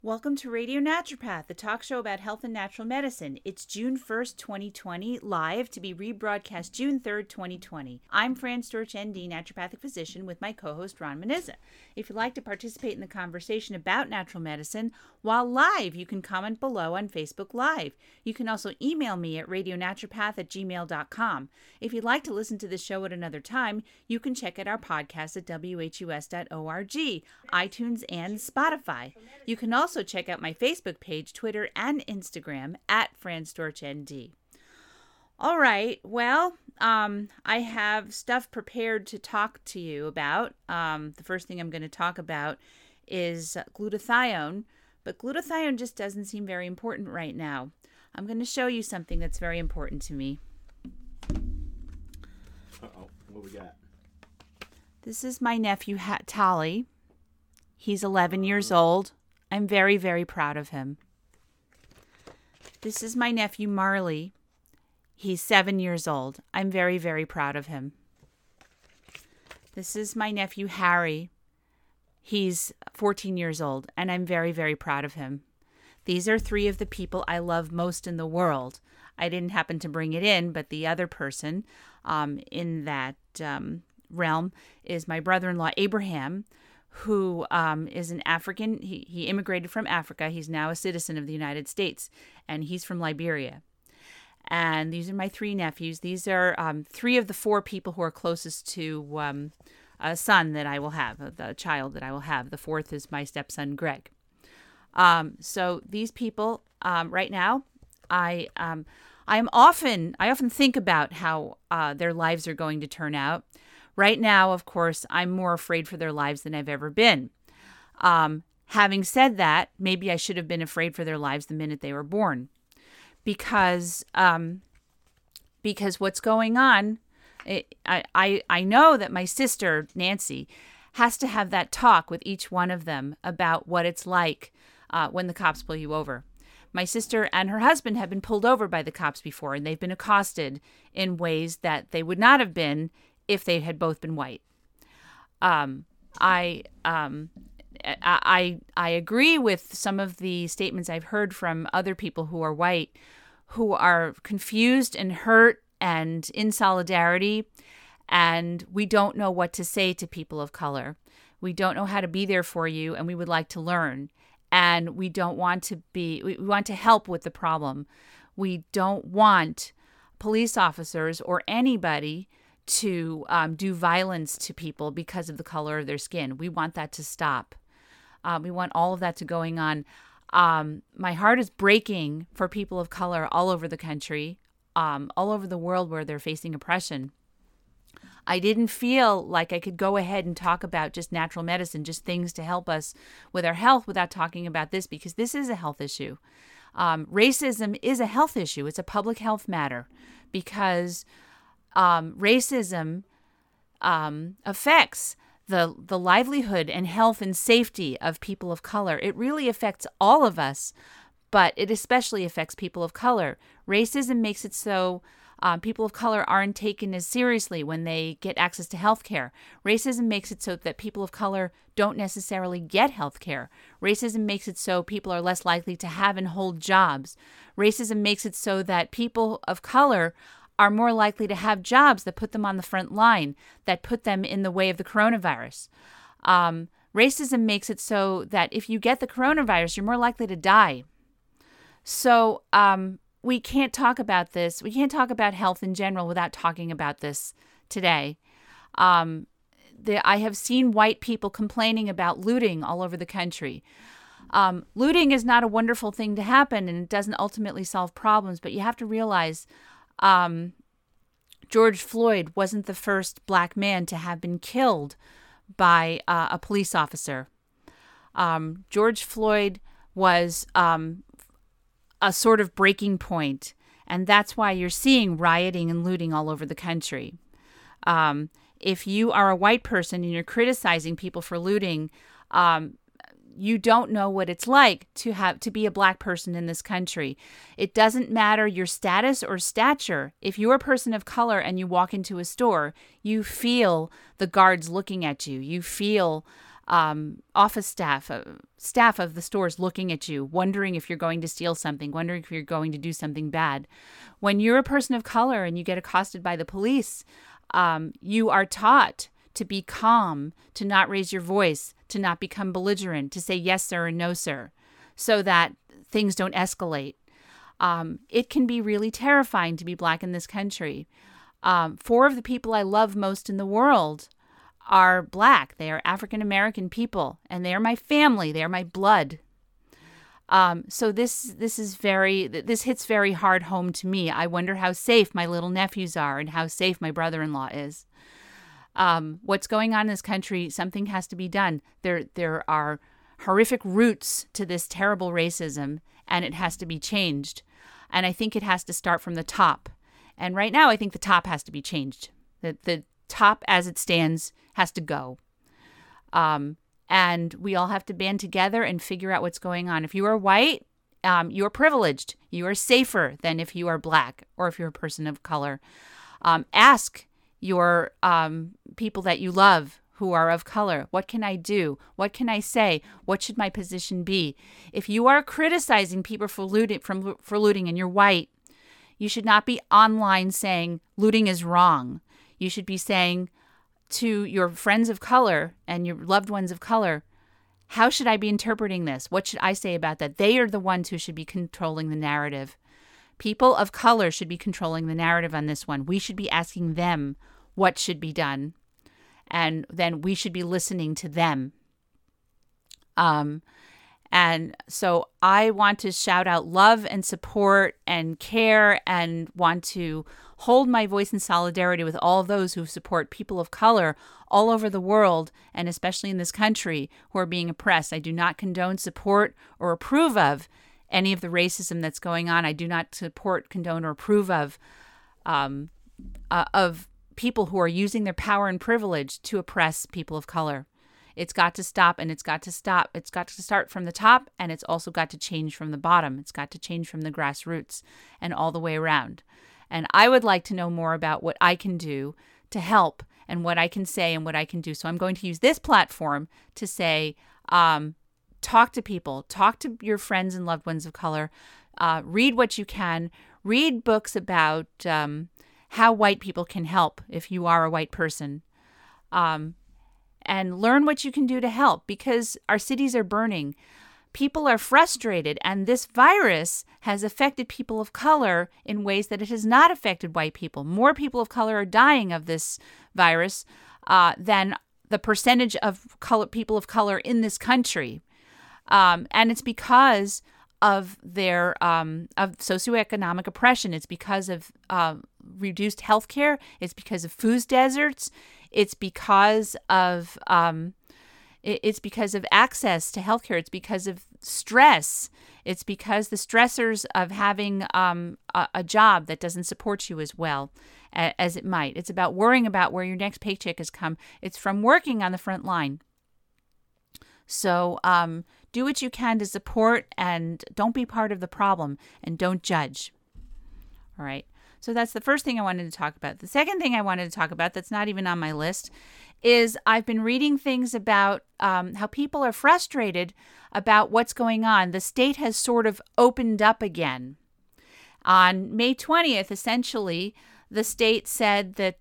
Welcome to Radio Naturopath, the talk show about health and natural medicine. It's June 1st, 2020, live to be rebroadcast June 3rd, 2020. I'm Fran Storch, ND, naturopathic physician, with my co-host Ron Menizza. If you'd like to participate in the conversation about natural medicine while live, you can comment below on Facebook Live. You can also email me at radionaturopath@gmail.com. If you'd like to listen to this show at another time, you can check out our podcast at whus.org, iTunes, and Spotify. You can also check out my Facebook page, Twitter, and Instagram at FranStorchND. All right, well, I have stuff prepared to talk to you about. The first thing I'm going to talk about is glutathione, but glutathione just doesn't seem very important right now. I'm going to show you something that's very important to me. Uh-oh, what we got? This is my nephew, Tali. He's 11 years old. I'm very, very proud of him. This is my nephew, Marley. He's 7 years old. I'm very, very proud of him. This is my nephew, Harry. He's 14 years old, and I'm very, very proud of him. These are three of the people I love most in the world. I didn't happen to bring it in, but the other person in that realm is my brother-in-law, Abraham, who is an African. He immigrated from Africa. He's now a citizen of the United States, and he's from Liberia. And these are my three nephews. These are three of the four people who are closest to a son that I will have, the child that I will have. The fourth is my stepson, Greg. So these people, right now, I often think about how their lives are going to turn out. Right now, of course, I'm more afraid for their lives than I've ever been. Having said that, maybe I should have been afraid for their lives the minute they were born, because what's going on, I know that my sister, Nancy, has to have that talk with each one of them about what it's like when the cops pull you over. My sister and her husband have been pulled over by the cops before, and they've been accosted in ways that they would not have been if they had both been white. I agree with some of the statements I've heard from other people who are white, who are confused and hurt and in solidarity, and we don't know what to say to people of color. We don't know how to be there for you, and we would like to learn. And we don't want to we want to help with the problem. We don't want police officers or anybody to do violence to people because of the color of their skin. We want that to stop. We want all of that to going on. My heart is breaking for people of color all over the country, all over the world where they're facing oppression. I didn't feel like I could go ahead and talk about just natural medicine, just things to help us with our health without talking about this, because this is a health issue. Racism is a health issue. It's a public health matter, because racism affects the livelihood and health and safety of people of color. It really affects all of us, but it especially affects people of color. Racism makes it so people of color aren't taken as seriously when they get access to health care. Racism makes it so that people of color don't necessarily get health care. Racism makes it so people are less likely to have and hold jobs. Racism makes it so that people of color are more likely to have jobs that put them on the front line, that put them in the way of the coronavirus. Racism makes it so that if you get the coronavirus, you're more likely to die. So we can't talk about this. We can't talk about health in general without talking about this today. I have seen white people complaining about looting all over the country. Looting is not a wonderful thing to happen, and it doesn't ultimately solve problems, but you have to realize George Floyd wasn't the first black man to have been killed by a police officer. George Floyd was a sort of breaking point, and that's why you're seeing rioting and looting all over the country. If you are a white person and you're criticizing people for looting, you don't know what it's like to be a black person in this country. It doesn't matter your status or stature. If you're a person of color and you walk into a store, you feel the guards looking at you. You feel office staff of the stores looking at you, wondering if you're going to steal something, wondering if you're going to do something bad. When you're a person of color and you get accosted by the police, you are taught to be calm, to not raise your voice, to not become belligerent, to say yes, sir, and no, sir, so that things don't escalate. It can be really terrifying to be Black in this country. 4 of the people I love most in the world are Black. They are African American people, and they are my family. They are my blood. So this hits very hard home to me. I wonder how safe my little nephews are and how safe my brother-in-law is. What's going on in this country? Something has to be done. There are horrific roots to this terrible racism, and it has to be changed. And I think it has to start from the top. And right now, I think the top has to be changed. The top as it stands has to go. And we all have to band together and figure out what's going on. If you are white, you are privileged. You are safer than if you are Black or if you're a person of color. Ask your people that you love who are of color, what can I do? What can I say? What should my position be? If you are criticizing people for looting and you're white, you should not be online saying looting is wrong. You should be saying to your friends of color and your loved ones of color, how should I be interpreting this? What should I say about that? They are the ones who should be controlling the narrative. People of color should be controlling the narrative on this one. We should be asking them what should be done. And then we should be listening to them. And so I want to shout out love and support and care and want to hold my voice in solidarity with all those who support people of color all over the world, and especially in this country, who are being oppressed. I do not condone, support, or approve of any of the racism that's going on. I do not support, condone, or approve of people who are using their power and privilege to oppress people of color. It's got to stop, and it's got to stop. It's got to start from the top, and it's also got to change from the bottom. It's got to change from the grassroots and all the way around. And I would like to know more about what I can do to help and what I can say and what I can do. So I'm going to use this platform to say, talk to people, talk to your friends and loved ones of color, read what you can, read books about how white people can help if you are a white person, and learn what you can do to help, because our cities are burning. People are frustrated, and this virus has affected people of color in ways that it has not affected white people. More people of color are dying of this virus than the percentage of people of color in this country. And it's because of their of socioeconomic oppression. It's because of reduced health care. It's because of food deserts. It's because of access to healthcare. It's because of stress. It's because the stressors of having a job that doesn't support you as well as it might. It's about worrying about where your next paycheck has come. It's from working on the front line. So do what you can to support, and don't be part of the problem, and don't judge. All right. So that's the first thing I wanted to talk about. The second thing I wanted to talk about that's not even on my list is I've been reading things about how people are frustrated about what's going on. The state has sort of opened up again. On May 20th, essentially, the state said that,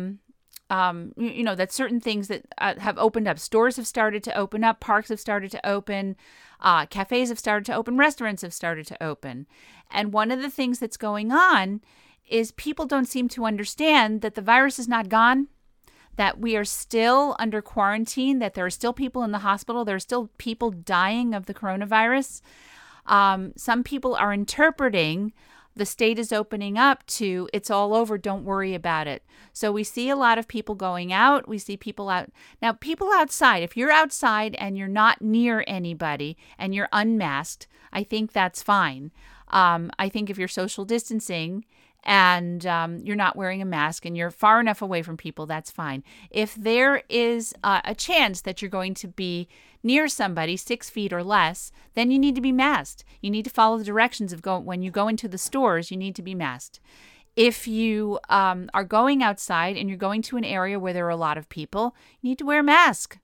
that certain things that have opened up. Stores have started to open up. Parks have started to open. Cafes have started to open. Restaurants have started to open. And one of the things that's going on is people don't seem to understand that the virus is not gone, that we are still under quarantine, that there are still people in the hospital, there are still people dying of the coronavirus. Some people are interpreting the state is opening up to it's all over, don't worry about it. So we see a lot of people going out. We see people out. Now, people outside, if you're outside and you're not near anybody and you're unmasked, I think that's fine. I think if you're social distancing and you're not wearing a mask and you're far enough away from people, that's fine. If there is a chance that you're going to be near somebody 6 feet or less, then you need to be masked. You need to follow the directions of when you go into the stores, you need to be masked. If you are going outside and you're going to an area where there are a lot of people, you need to wear a mask.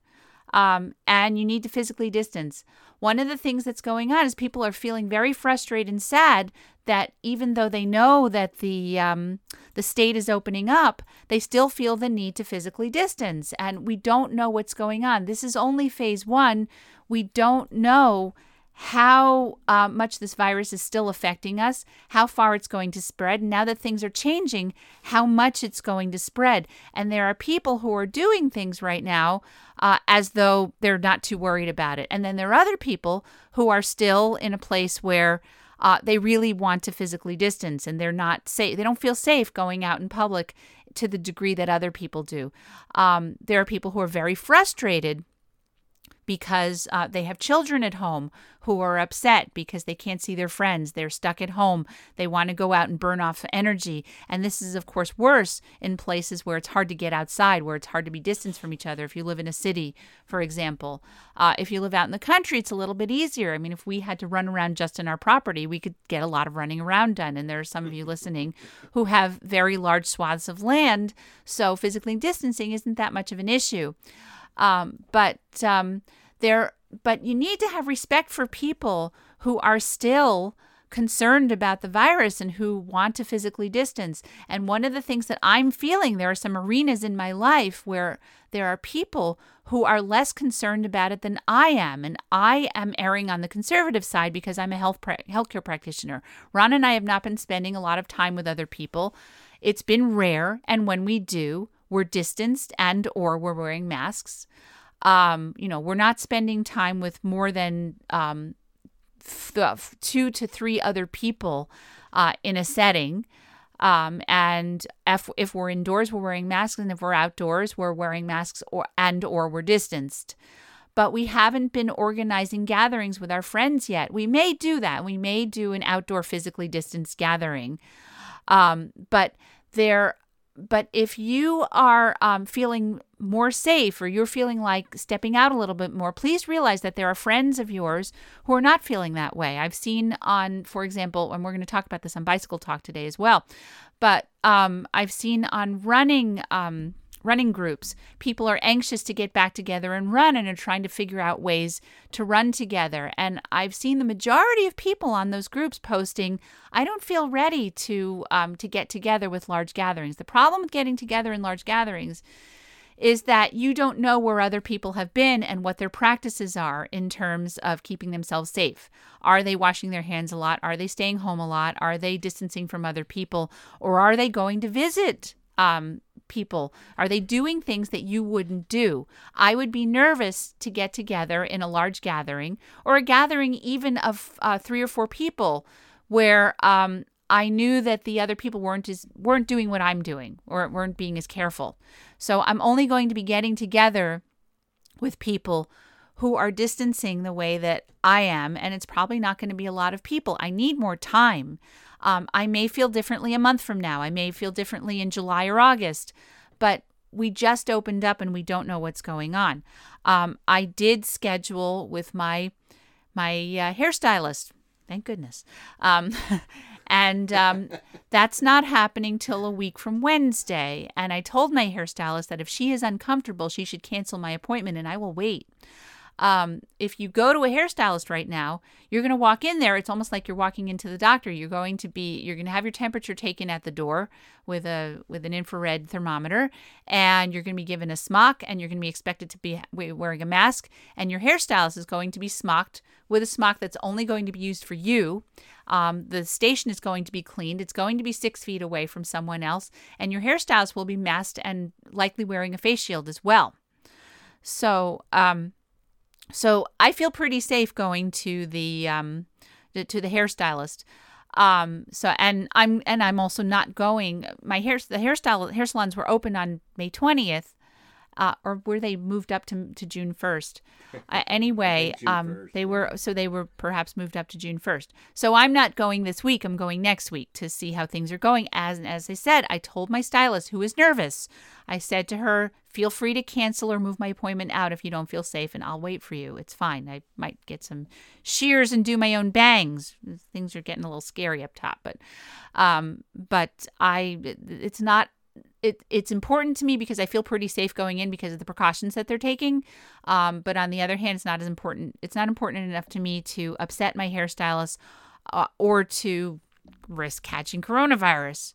and you need to physically distance. One of the things that's going on is people are feeling very frustrated and sad that even though they know that the state is opening up, they still feel the need to physically distance. And we don't know what's going on. This is only phase one. We don't know how much this virus is still affecting us, how far it's going to spread. And now that things are changing, how much it's going to spread. And there are people who are doing things right now as though they're not too worried about it. And then there are other people who are still in a place where they really want to physically distance and they're not safe. They don't feel safe going out in public to the degree that other people do. There are people who are very frustrated because they have children at home who are upset because they can't see their friends. They're stuck at home. They want to go out and burn off energy. And this is, of course, worse in places where it's hard to get outside, where it's hard to be distanced from each other. If you live in a city, for example. If you live out in the country, it's a little bit easier. I mean, if we had to run around just in our property, we could get a lot of running around done. And there are some of you listening who have very large swaths of land, so physically distancing isn't that much of an issue. But you need to have respect for people who are still concerned about the virus and who want to physically distance. And one of the things that I'm feeling, there are some arenas in my life where there are people who are less concerned about it than I am. And I am erring on the conservative side because I'm a healthcare practitioner. Ron and I have not been spending a lot of time with other people. It's been rare. And when we do, we're distanced and or we're wearing masks. We're not spending time with more than 2 to 3 other people in a setting. And if we're indoors, we're wearing masks. And if we're outdoors, we're wearing masks or we're distanced. But we haven't been organizing gatherings with our friends yet. We may do that. We may do an outdoor physically distanced gathering. But if you are feeling more safe or you're feeling like stepping out a little bit more, please realize that there are friends of yours who are not feeling that way. I've seen on, for example, and we're going to talk about this on Bicycle Talk today as well, but I've seen on running groups, people are anxious to get back together and run and are trying to figure out ways to run together. And I've seen the majority of people on those groups posting, I don't feel ready to get together with large gatherings. The problem with getting together in large gatherings is that you don't know where other people have been and what their practices are in terms of keeping themselves safe. Are they washing their hands a lot? Are they staying home a lot? Are they distancing from other people? Or are they going to visit people? Are they doing things that you wouldn't do? I would be nervous to get together in a large gathering or a gathering even of 3 or 4 people where I knew that the other people weren't doing what I'm doing or weren't being as careful. So I'm only going to be getting together with people who are distancing the way that I am, and it's probably not going to be a lot of people. I need more time. I may feel differently a month from now. I may feel differently in July or August, but we just opened up and we don't know what's going on. I did schedule with my hairstylist. Thank goodness. And that's not happening till a week from Wednesday. And I told my hairstylist that if she is uncomfortable, she should cancel my appointment and I will wait. If you go to a hairstylist right now, you're going to walk in there. It's almost like you're walking into the doctor. You're going to have your temperature taken at the door with an infrared thermometer, and you're going to be given a smock, and you're going to be expected to be wearing a mask, and your hairstylist is going to be smocked with a smock that's only going to be used for you. The station is going to be cleaned. It's going to be 6 feet away from someone else, and your hairstylist will be masked and likely wearing a face shield as well. So I feel pretty safe going to the hairstylist. And I'm also not going. The hair salons were open on May 20th, or were they moved up to June 1st? Anyway, June 1st, they were perhaps moved up to June 1st. So I'm not going this week. I'm going next week to see how things are going. As I said, I told my stylist, who is nervous, I said to her, feel free to cancel or move my appointment out if you don't feel safe, and I'll wait for you. It's fine. I might get some shears and do my own bangs. Things are getting a little scary up top, but it's not it's important to me because I feel pretty safe going in because of the precautions that they're taking. But on the other hand, it's not as important. It's not important enough to me to upset my hairstylist or to risk catching coronavirus.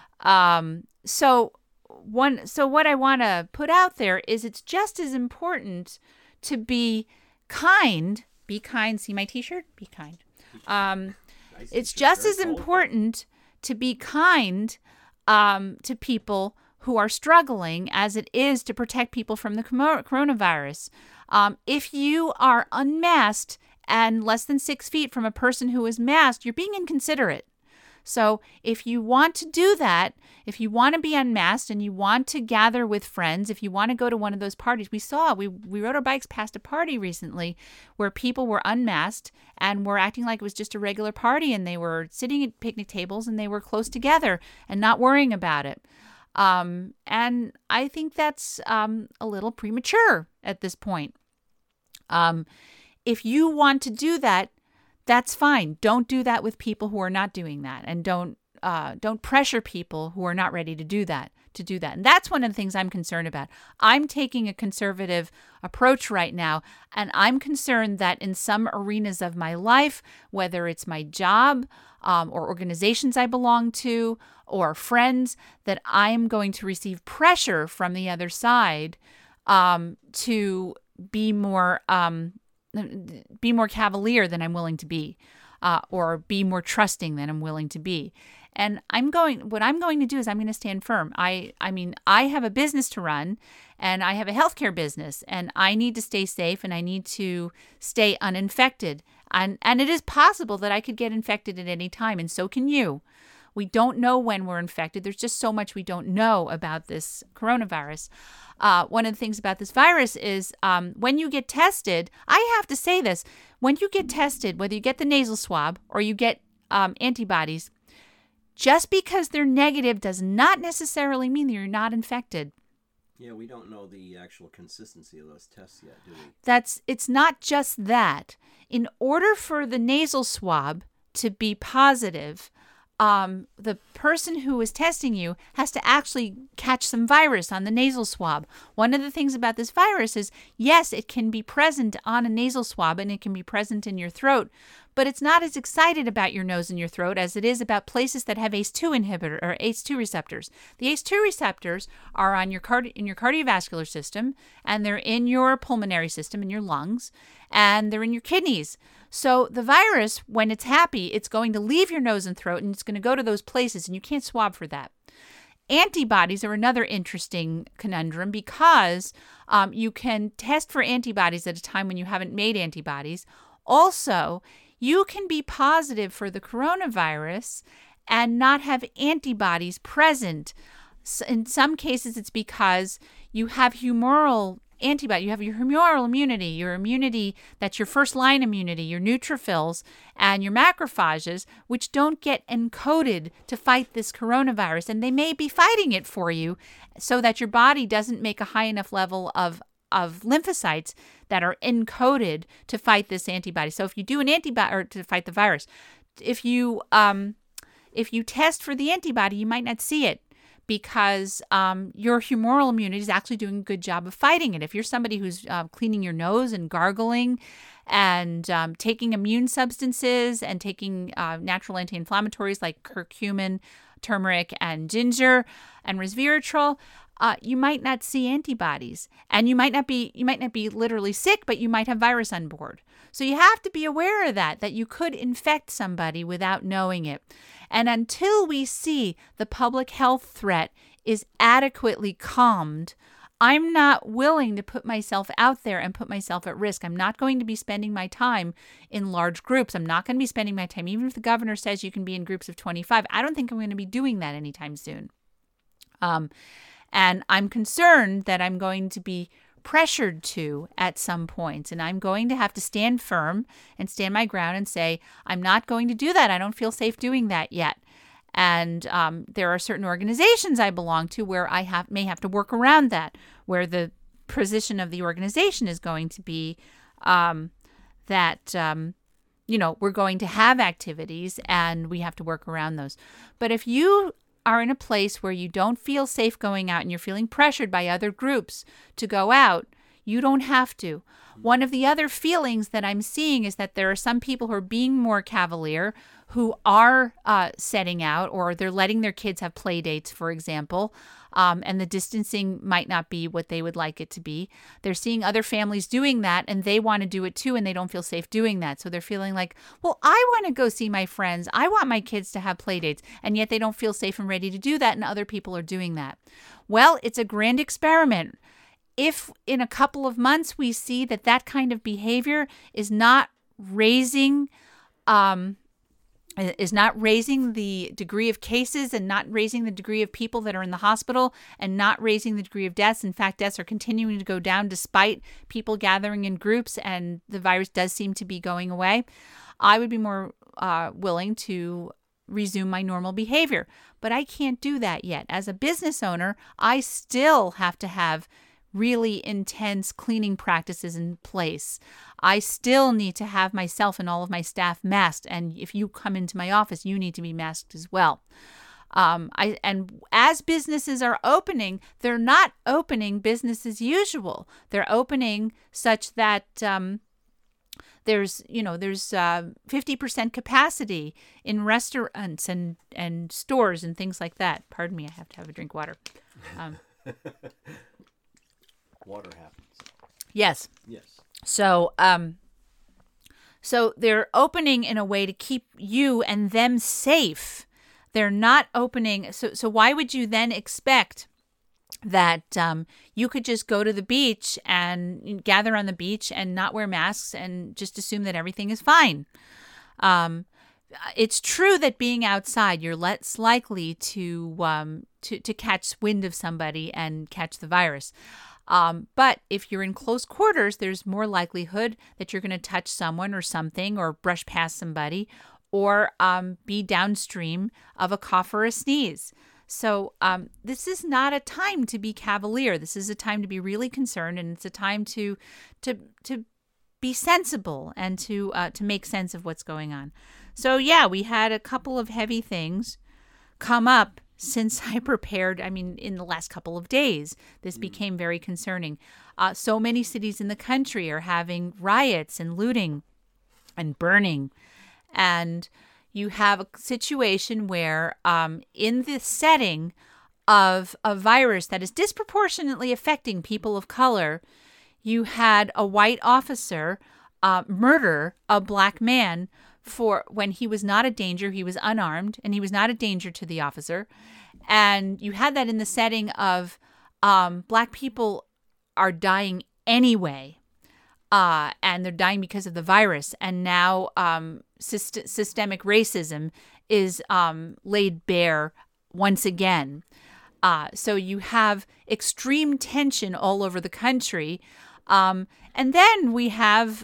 So what I want to put out there is it's just as important to be kind. Be kind. See my T-shirt? Be kind. It's just as important to be kind to people who are struggling as it is to protect people from the coronavirus. If you are unmasked and less than 6 feet from a person who is masked, you're being inconsiderate. So if you want to do that, if you want to be unmasked and you want to gather with friends, if you want to go to one of those parties, we rode our bikes past a party recently where people were unmasked and were acting like it was just a regular party, and they were sitting at picnic tables and they were close together and not worrying about it. And I think that's a little premature at this point. If you want to do that, that's fine. Don't do that with people who are not doing that, and don't pressure people who are not ready to do that. And that's one of the things I'm concerned about. I'm taking a conservative approach right now, and I'm concerned that in some arenas of my life, whether it's my job or organizations I belong to or friends, that I'm going to receive pressure from the other side to be more cavalier than I'm willing to be, or be more trusting than I'm willing to be. And what I'm going to do is I'm going to stand firm. I mean, I have a business to run, and I have a healthcare business, and I need to stay safe, and I need to stay uninfected. And it is possible that I could get infected at any time, and so can you. We don't know when we're infected. There's just so much we don't know about this coronavirus. One of the things about this virus is when you get tested, I have to say this, when you get tested, whether you get the nasal swab or you get antibodies, just because they're negative does not necessarily mean that you're not infected. Yeah, we don't know the actual consistency of those tests yet, do we? It's not just that. In order for the nasal swab to be positive, the person who is testing you has to actually catch some virus on the nasal swab. One of the things about this virus is, yes, it can be present on a nasal swab and it can be present in your throat, but it's not as excited about your nose and your throat as it is about places that have ACE2 inhibitor or ACE2 receptors. The ACE2 receptors are on your in your cardiovascular system, and they're in your pulmonary system, in your lungs, and they're in your kidneys. So the virus, when it's happy, it's going to leave your nose and throat, and it's going to go to those places, and you can't swab for that. Antibodies are another interesting conundrum because you can test for antibodies at a time when you haven't made antibodies. Also, you can be positive for the coronavirus and not have antibodies present. In some cases, it's because you have humoral antibody. You have your humoral immunity, your immunity that's your first line immunity, your neutrophils and your macrophages, which don't get encoded to fight this coronavirus. And they may be fighting it for you so that your body doesn't make a high enough level of lymphocytes that are encoded to fight this antibody. So if you do an antibody, or to fight the virus, if you test for the antibody, you might not see it because your humoral immunity is actually doing a good job of fighting it. If you're somebody who's cleaning your nose and gargling and taking immune substances and taking natural anti-inflammatories like curcumin, turmeric, and ginger, and resveratrol, you might not see antibodies, and you might not be literally sick, but you might have virus on board. So you have to be aware of that you could infect somebody without knowing it. And until we see the public health threat is adequately calmed, I'm not willing to put myself out there and put myself at risk. I'm not going to be spending my time in large groups. I'm not going to be spending my time, even if the governor says you can be in groups of 25. I don't think I'm going to be doing that anytime soon. And I'm concerned that I'm going to be pressured to at some points, and I'm going to have to stand firm and stand my ground and say, I'm not going to do that. I don't feel safe doing that yet. And there are certain organizations I belong to where I may have to work around that, where the position of the organization is going to be that we're going to have activities and we have to work around those. But if you are in a place where you don't feel safe going out and you're feeling pressured by other groups to go out, you don't have to. One of the other feelings that I'm seeing is that there are some people who are being more cavalier, who are setting out, or they're letting their kids have play dates, for example, and the distancing might not be what they would like it to be. They're seeing other families doing that, and they want to do it too, and they don't feel safe doing that. So they're feeling like, well, I want to go see my friends. I want my kids to have play dates, and yet they don't feel safe and ready to do that, and other people are doing that. Well, it's a grand experiment. If in a couple of months we see that that kind of behavior is not raising the degree of cases and not raising the degree of people that are in the hospital and not raising the degree of deaths. In fact, deaths are continuing to go down despite people gathering in groups, and the virus does seem to be going away. I would be more willing to resume my normal behavior, but I can't do that yet. As a business owner, I still have to have really intense cleaning practices in place. I still need to have myself and all of my staff masked. And if you come into my office, you need to be masked as well. And as businesses are opening, they're not opening business as usual. They're opening such that there's 50% capacity in restaurants and stores and things like that. Pardon me, I have to have a drink of water. Water happens. Yes. Yes. So they're opening in a way to keep you and them safe. They're not opening. So why would you then expect that you could just go to the beach and gather on the beach and not wear masks and just assume that everything is fine? It's true that being outside, you're less likely to catch wind of somebody and catch the virus. But if you're in close quarters, there's more likelihood that you're going to touch someone or something or brush past somebody or be downstream of a cough or a sneeze. So this is not a time to be cavalier. This is a time to be really concerned, and it's a time to be sensible and to make sense of what's going on. So yeah, we had a couple of heavy things come up since I prepared. In the last couple of days, this became very concerning. So many cities in the country are having riots and looting and burning. And you have a situation where in the setting of a virus that is disproportionately affecting people of color, you had a white officer murder a black man for when he was not a danger. He was unarmed and he was not a danger to the officer. And you had that in the setting of black people are dying anyway. And they're dying because of the virus. And now systemic racism is laid bare once again. So you have extreme tension all over the country. And then we have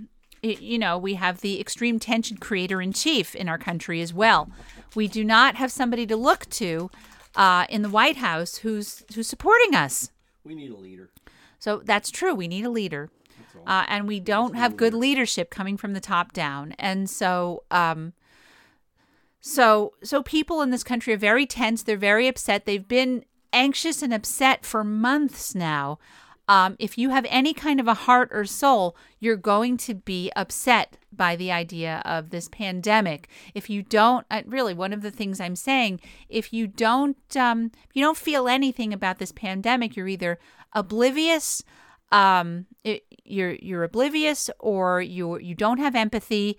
the extreme tension creator-in-chief in our country as well. We do not have somebody to look to in the White House who's supporting us. We need a leader. So that's true. We need a leader. And we don't have good leadership coming from the top down. And so people in this country are very tense. They're very upset. They've been anxious and upset for months now. If you have any kind of a heart or soul, you're going to be upset by the idea of this pandemic. If you don't, really, one of the things I'm saying, if you don't feel anything about this pandemic, you're either oblivious, you're oblivious, or you don't have empathy.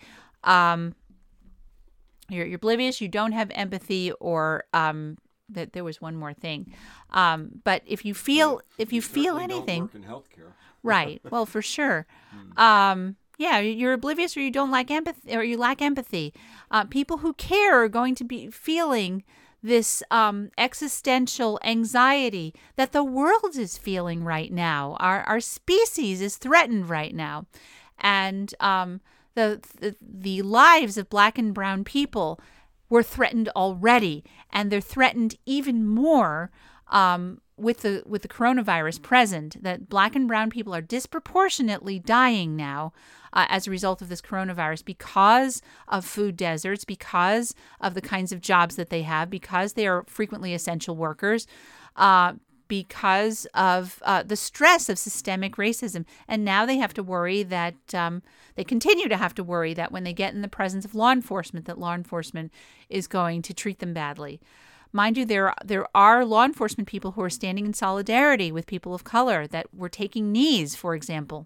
You're oblivious. You don't have empathy, or that there was one more thing. But if you feel anything, don't work in healthcare. Right. Well, for sure. You're oblivious, or you don't like empathy, or you lack empathy. People who care are going to be feeling this existential anxiety that the world is feeling right now. Our species is threatened right now, and the lives of Black and brown people were threatened already, and they're threatened even more with the coronavirus present, that Black and brown people are disproportionately dying now as a result of this coronavirus because of food deserts, because of the kinds of jobs that they have, because they are frequently essential workers, because of the stress of systemic racism. And now they have to worry that they continue to have to worry that when they get in the presence of law enforcement, that law enforcement is going to treat them badly. Mind you, there are law enforcement people who are standing in solidarity with people of color, that were taking knees, for example.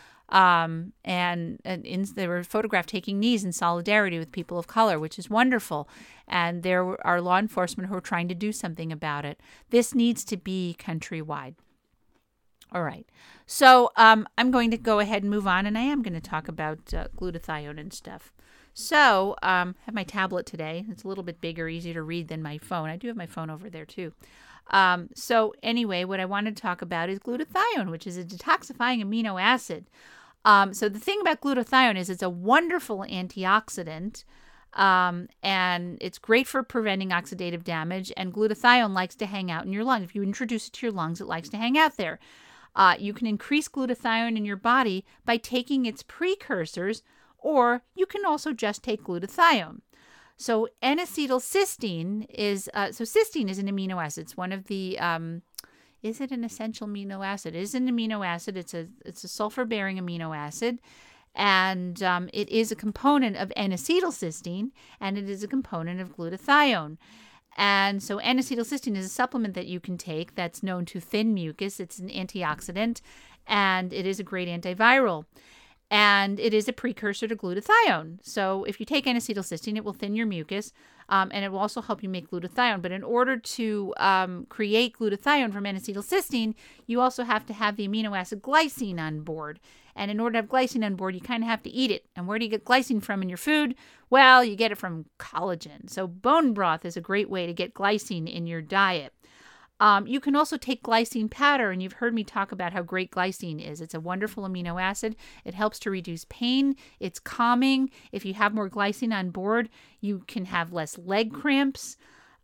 They were photographed taking knees in solidarity with people of color, which is wonderful. And there are law enforcement who are trying to do something about it. This needs to be countrywide. All right. So I'm going to go ahead and move on, and I am going to talk about glutathione and stuff. So I have my tablet today. It's a little bit bigger, easier to read than my phone. I do have my phone over there, too. So anyway, what I wanted to talk about is glutathione, which is a detoxifying amino acid. So the thing about glutathione is it's a wonderful antioxidant, and it's great for preventing oxidative damage, and glutathione likes to hang out in your lungs. If you introduce it to your lungs, it likes to hang out there. You can increase glutathione in your body by taking its precursors, or you can also just take glutathione. So N-acetylcysteine is, cysteine is an amino acid. It's one of the, is it an essential amino acid? It is an amino acid. It's a sulfur-bearing amino acid. And it is a component of N-acetylcysteine, and it is a component of glutathione. And so N-acetylcysteine is a supplement that you can take that's known to thin mucus. It's an antioxidant, and it is a great antiviral. And it is a precursor to glutathione. So if you take N-acetylcysteine, it will thin your mucus, and it will also help you make glutathione. But in order to create glutathione from N-acetylcysteine, you also have to have the amino acid glycine on board. And in order to have glycine on board, you kind of have to eat it. And where do you get glycine from in your food? Well, you get it from collagen. So bone broth is a great way to get glycine in your diet. You can also take glycine powder, and you've heard me talk about how great glycine is. It's a wonderful amino acid. It helps to reduce pain. It's calming. If you have more glycine on board, you can have less leg cramps.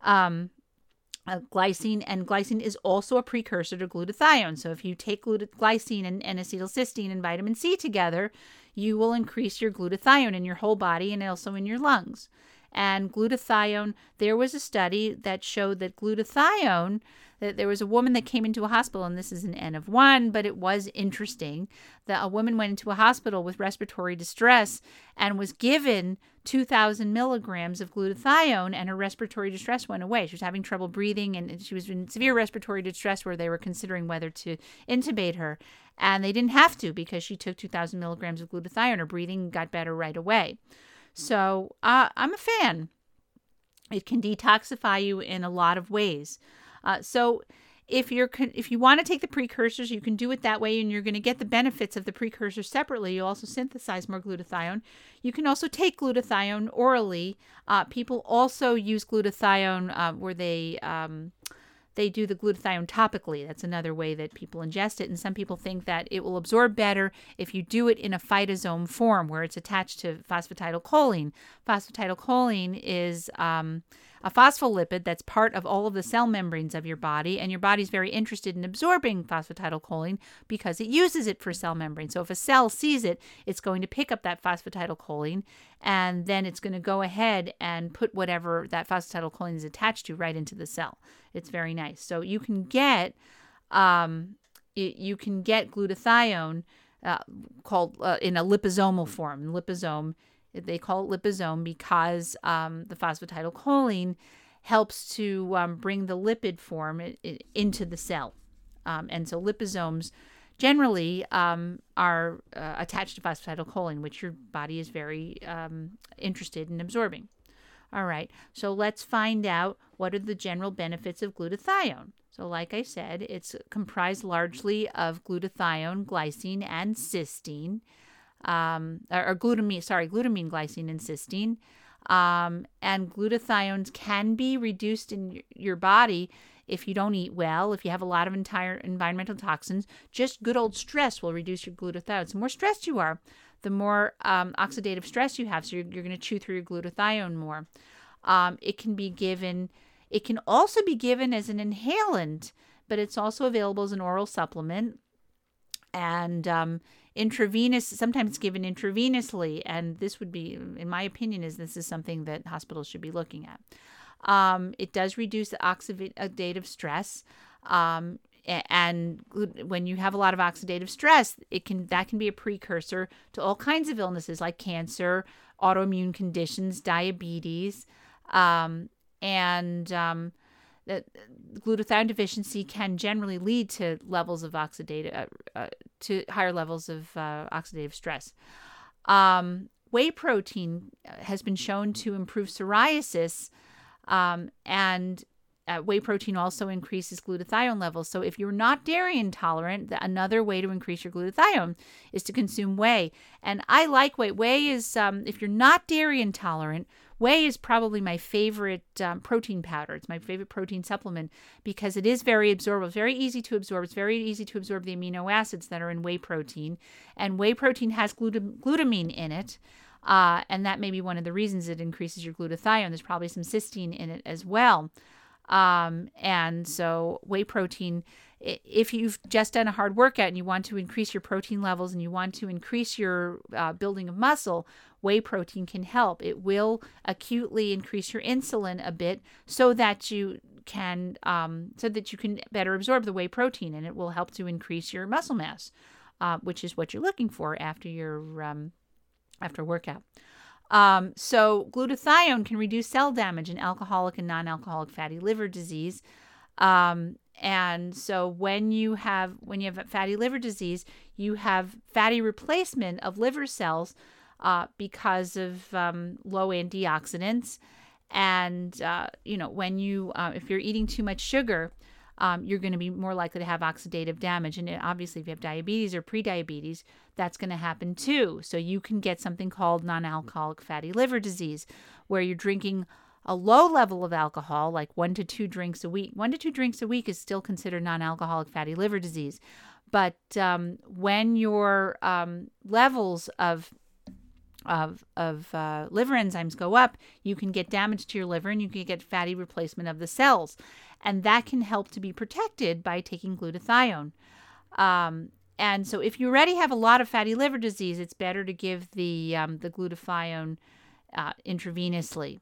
Glycine is also a precursor to glutathione. So if you take glycine and N-acetylcysteine and vitamin C together, you will increase your glutathione in your whole body and also in your lungs. And glutathione, there was a study that showed that glutathione, that there was a woman that came into a hospital, and this is an N of 1, but it was interesting that a woman went into a hospital with respiratory distress and was given 2,000 milligrams of glutathione, and her respiratory distress went away. She was having trouble breathing, and she was in severe respiratory distress where they were considering whether to intubate her. And they didn't have to because she took 2,000 milligrams of glutathione. Her breathing got better right away. So I'm a fan. It can detoxify you in a lot of ways. So if you want to take the precursors, you can do it that way, and you're going to get the benefits of the precursors separately. You'll also synthesize more glutathione. You can also take glutathione orally. People also use glutathione where they do the glutathione topically. That's another way that people ingest it. And some people think that it will absorb better if you do it in a phytosome form where it's attached to phosphatidylcholine. Phosphatidylcholine is a phospholipid that's part of all of the cell membranes of your body, and your body's very interested in absorbing phosphatidylcholine because it uses it for cell membrane. So if a cell sees it, it's going to pick up that phosphatidylcholine, and then it's going to go ahead and put whatever that phosphatidylcholine is attached to right into the cell. It's very nice. So you can get glutathione called in a liposomal form. Liposome. They call it liposome because the phosphatidylcholine helps to bring the lipid form into the cell. And so liposomes generally are attached to phosphatidylcholine, which your body is very interested in absorbing. All right, so let's find out what are the general benefits of glutathione. So like I said, it's comprised largely of glutathione, glycine, and cysteine. Glutamine, glycine, and cysteine. And glutathiones can be reduced in your body if you don't eat well, if you have a lot of environmental toxins. Just good old stress will reduce your glutathione. The more stressed you are, the more oxidative stress you have, so you're going to chew through your glutathione more. It can be given It can also be given as an inhalant, but it's also available as an oral supplement. And intravenous, sometimes given intravenously. And this would be, in my opinion, this is something that hospitals should be looking at. It does reduce the oxidative stress. And when you have a lot of oxidative stress, that can be a precursor to all kinds of illnesses like cancer, autoimmune conditions, diabetes, that glutathione deficiency can generally lead to levels of to higher levels of oxidative stress. Whey protein has been shown to improve psoriasis, and whey protein also increases glutathione levels. So if you're not dairy intolerant, another way to increase your glutathione is to consume whey. And I like whey. Whey is, if you're not dairy intolerant, whey is probably my favorite protein powder. It's my favorite protein supplement because it is very absorbable. It's very easy to absorb. It's very easy to absorb the amino acids that are in whey protein. And whey protein has glutamine in it. And that may be one of the reasons it increases your glutathione. There's probably some cysteine in it as well. And so whey protein, if you've just done a hard workout and you want to increase your protein levels and you want to increase your building of muscle, whey protein can help. It will acutely increase your insulin a bit so that you can better absorb the whey protein, and it will help to increase your muscle mass, which is what you're looking for after workout. So glutathione can reduce cell damage in alcoholic and non-alcoholic fatty liver disease. And so when you have fatty liver disease, you have fatty replacement of liver cells because of low antioxidants. And when if you're eating too much sugar, you're going to be more likely to have oxidative damage. And obviously, if you have diabetes or prediabetes, that's going to happen too. So you can get something called non-alcoholic fatty liver disease, where you're drinking a low level of alcohol, like 1 to 2 drinks a week. 1 to 2 drinks a week is still considered non-alcoholic fatty liver disease. But when your levels of liver enzymes go up, you can get damage to your liver and you can get fatty replacement of the cells. And that can help to be protected by taking glutathione. And so if you already have a lot of fatty liver disease, it's better to give the glutathione intravenously.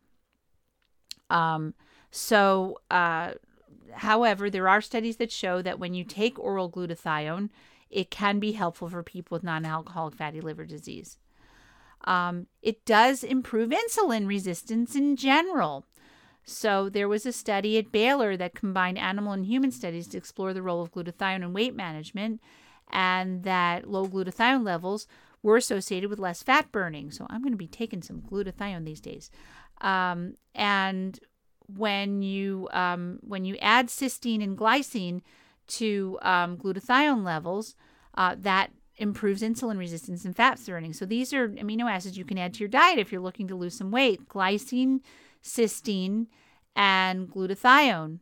However, there are studies that show that when you take oral glutathione, it can be helpful for people with non-alcoholic fatty liver disease. It does improve insulin resistance in general. So there was a study at Baylor that combined animal and human studies to explore the role of glutathione in weight management, and that low glutathione levels were associated with less fat burning. So I'm going to be taking some glutathione these days. And when you add cysteine and glycine to glutathione levels, that improves insulin resistance and fat burning. So these are amino acids you can add to your diet if you're looking to lose some weight: glycine, cysteine, and glutathione.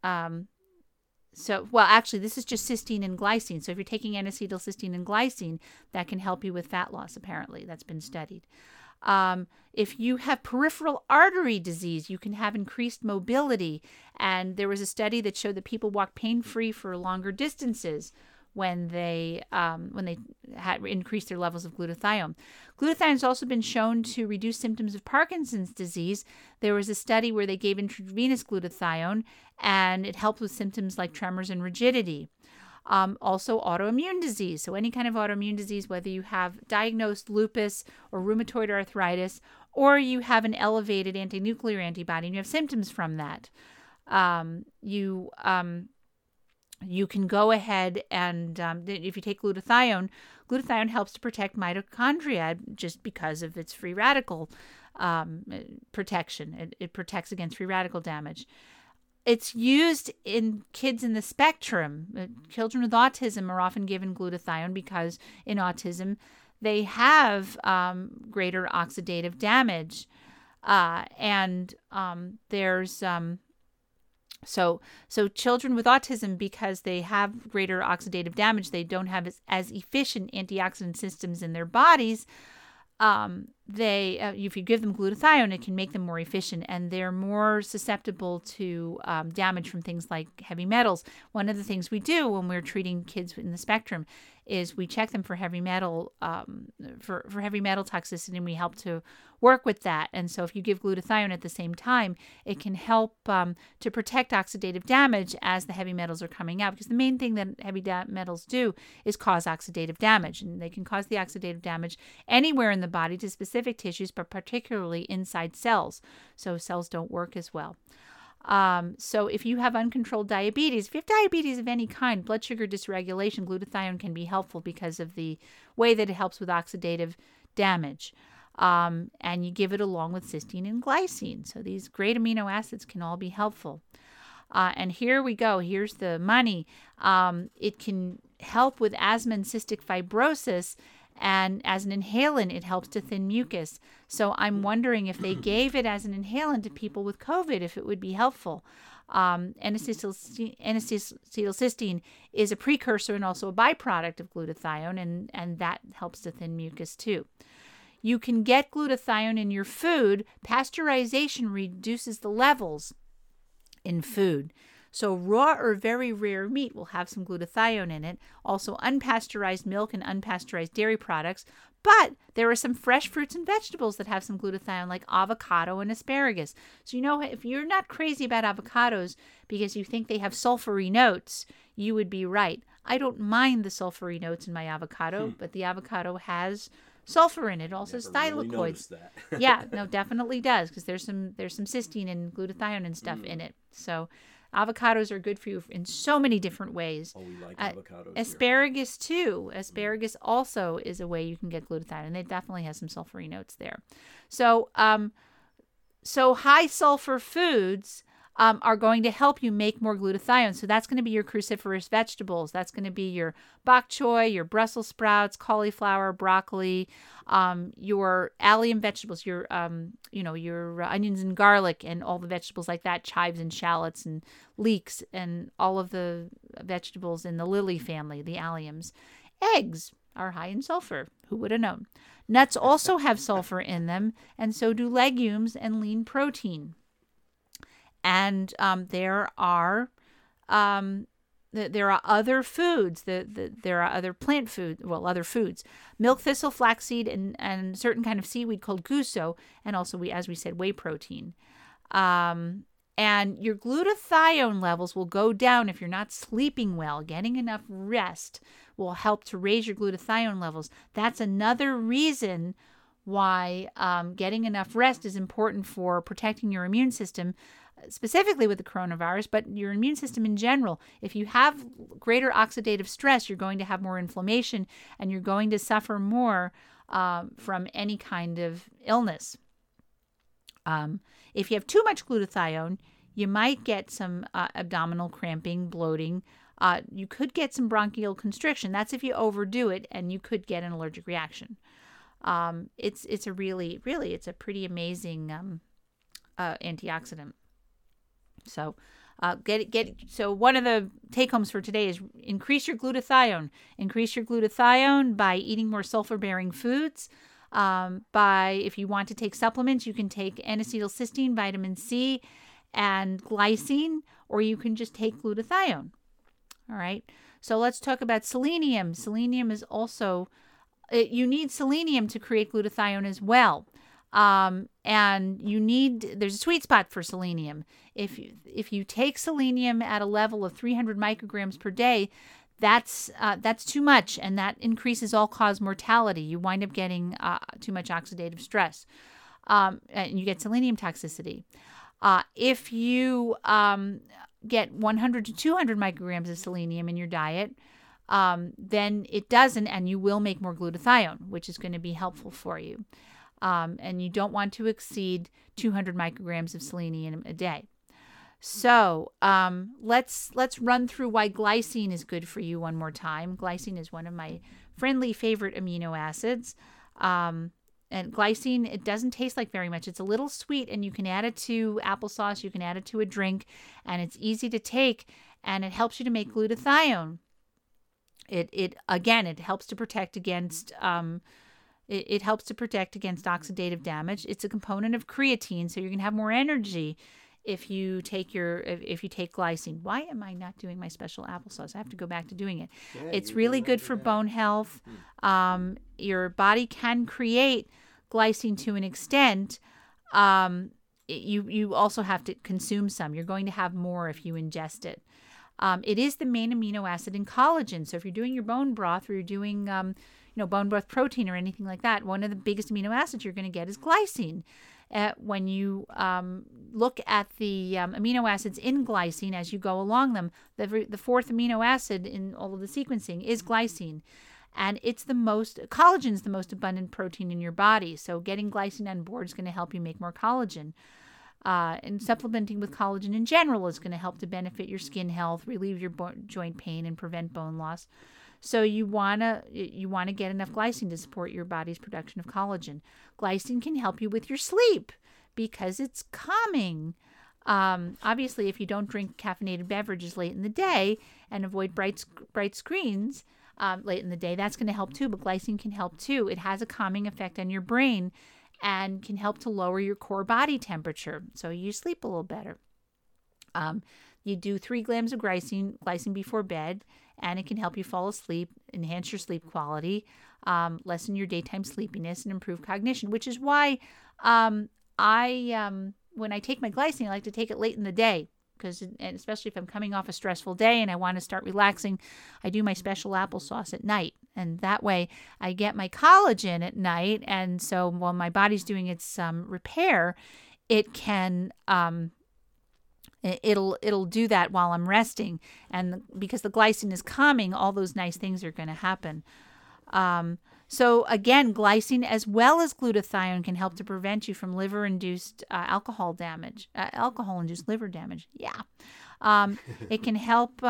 Actually, this is just cysteine and glycine. So if you're taking N-acetylcysteine and glycine, that can help you with fat loss, apparently. That's been studied. If you have peripheral artery disease, you can have increased mobility. And there was a study that showed that people walk pain-free for longer distances when they had increased their levels of glutathione. Glutathione has also been shown to reduce symptoms of Parkinson's disease. There was a study where they gave intravenous glutathione, and it helped with symptoms like tremors and rigidity. Also autoimmune disease. So any kind of autoimmune disease, whether you have diagnosed lupus or rheumatoid arthritis, or you have an elevated anti-nuclear antibody and you have symptoms from that, you can go ahead and if you take glutathione helps to protect mitochondria just because of its free radical protection. It protects against free radical damage. It's used in kids in the spectrum. Children with autism are often given glutathione because in autism they have greater oxidative damage. So children with autism, because they have greater oxidative damage, they don't have as efficient antioxidant systems in their bodies. if you give them glutathione, it can make them more efficient, and they're more susceptible to damage from things like heavy metals. One of the things we do when we're treating kids in the spectrum is we check them for heavy metal for heavy metal toxicity, and we help to work with that. And so if you give glutathione at the same time, it can help to protect oxidative damage as the heavy metals are coming out, because the main thing that heavy metals do is cause oxidative damage, and they can cause the oxidative damage anywhere in the body to specific tissues, but particularly inside cells. So cells don't work as well. So if you have uncontrolled diabetes, if you have diabetes of any kind, blood sugar dysregulation, glutathione can be helpful because of the way that it helps with oxidative damage. And you give it along with cysteine and glycine. So these great amino acids can all be helpful. And here we go. Here's the money. It can help with asthma and cystic fibrosis. And as an inhalant, it helps to thin mucus. So I'm wondering if they gave it as an inhalant to people with COVID, if it would be helpful. N-acetylcysteine is a precursor and also a byproduct of glutathione, and that helps to thin mucus too. You can get glutathione in your food. Pasteurization reduces the levels in food. So raw or very rare meat will have some glutathione in it. Also unpasteurized milk and unpasteurized dairy products. But there are some fresh fruits and vegetables that have some glutathione, like avocado and asparagus. So if you're not crazy about avocados because you think they have sulfury notes, you would be right. I don't mind the sulfury notes in my avocado, but the avocado has sulfur in it, also thylakoids. That. Yeah, no, definitely does, because there's some cysteine and glutathione and stuff in it. So avocados are good for you in so many different ways. Oh, we like avocados. Asparagus too. Asparagus also is a way you can get glutathione, and it definitely has some sulfury notes there. So, so high sulfur foods are going to help you make more glutathione. So that's going to be your cruciferous vegetables. That's going to be your bok choy, your Brussels sprouts, cauliflower, broccoli, your allium vegetables, your onions and garlic and all the vegetables like that, chives and shallots and leeks and all of the vegetables in the lily family, the alliums. Eggs are high in sulfur. Who would have known? Nuts also have sulfur in them, and so do legumes and lean protein. And there are other foods. There are other plant foods. Well, other foods: milk thistle, flaxseed, and certain kind of seaweed called guso, and also as we said, whey protein. And your glutathione levels will go down if you're not sleeping well. Getting enough rest will help to raise your glutathione levels. That's another reason why getting enough rest is important for protecting your immune system, specifically with the coronavirus, but your immune system in general. If you have greater oxidative stress, you're going to have more inflammation, and you're going to suffer more from any kind of illness. If you have too much glutathione, you might get some abdominal cramping, bloating. You could get some bronchial constriction. That's if you overdo it, and you could get an allergic reaction. It's a really it's a pretty amazing antioxidant. So so one of the take homes for today is increase your glutathione. Increase your glutathione by eating more sulfur bearing foods. If you want to take supplements, you can take N-acetylcysteine, vitamin C, and glycine, or you can just take glutathione. All right. So let's talk about selenium. Selenium is also you need selenium to create glutathione as well. And there's a sweet spot for selenium. If you take selenium at a level of 300 micrograms per day, that's too much, and that increases all-cause mortality. You wind up getting too much oxidative stress, and you get selenium toxicity. If you get 100 to 200 micrograms of selenium in your diet, then it doesn't, and you will make more glutathione, which is going to be helpful for you. And you don't want to exceed 200 micrograms of selenium a day. So let's run through why glycine is good for you one more time. Glycine is one of my friendly favorite amino acids. And glycine, it doesn't taste like very much. It's a little sweet, and you can add it to applesauce. You can add it to a drink, and it's easy to take, and it helps you to make glutathione. It helps to protect against It helps to protect against oxidative damage. It's a component of creatine, so you're going to have more energy if you take glycine. Why am I not doing my special applesauce? I have to go back to doing it. Yeah, It's you're really doing good that for today. bone health. Your body can create glycine to an extent. You also have to consume some. You're going to have more if you ingest it. It is the main amino acid in collagen. So if you're doing your bone broth or you're doing bone broth protein or anything like that, one of the biggest amino acids you're going to get is glycine. When you look at the amino acids in glycine as you go along them, the fourth amino acid in all of the sequencing is glycine. And collagen is the most abundant protein in your body. So getting glycine on board is going to help you make more collagen. And supplementing with collagen in general is going to help to benefit your skin health, relieve your joint pain, and prevent bone loss. So you wanna get enough glycine to support your body's production of collagen. Glycine can help you with your sleep because it's calming. Obviously, if you don't drink caffeinated beverages late in the day and avoid bright screens late in the day, that's going to help too. But glycine can help too. It has a calming effect on your brain and can help to lower your core body temperature, so you sleep a little better. You do 3 grams of glycine before bed, and it can help you fall asleep, enhance your sleep quality, lessen your daytime sleepiness, and improve cognition, which is why when I take my glycine, I like to take it late in the day, and especially if I'm coming off a stressful day and I want to start relaxing, I do my special applesauce at night. And that way I get my collagen at night. And so while my body's doing its repair, it can it'll do that while I'm resting. And because the glycine is calming, all those nice things are going to happen. So again, glycine as well as glutathione can help to prevent you from liver-induced alcohol-induced liver damage. Yeah. It can help.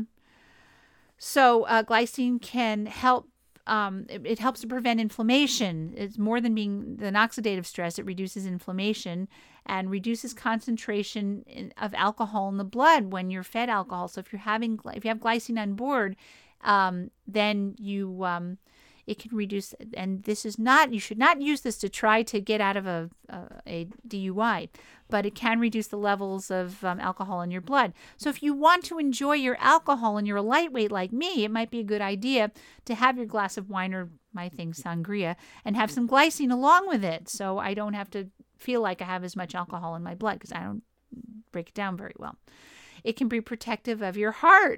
Glycine can help. It helps to prevent inflammation. It's more than being an oxidative stress. It reduces inflammation and reduces concentration of alcohol in the blood when you're fed alcohol. So if you have glycine on board, then it can reduce, and you should not use this to try to get out of a DUI, but it can reduce the levels of alcohol in your blood. So if you want to enjoy your alcohol and you're a lightweight like me, it might be a good idea to have your glass of wine, or my thing, sangria, and have some glycine along with it, so I don't have to feel like I have as much alcohol in my blood because I don't break it down very well. It can be protective of your heart.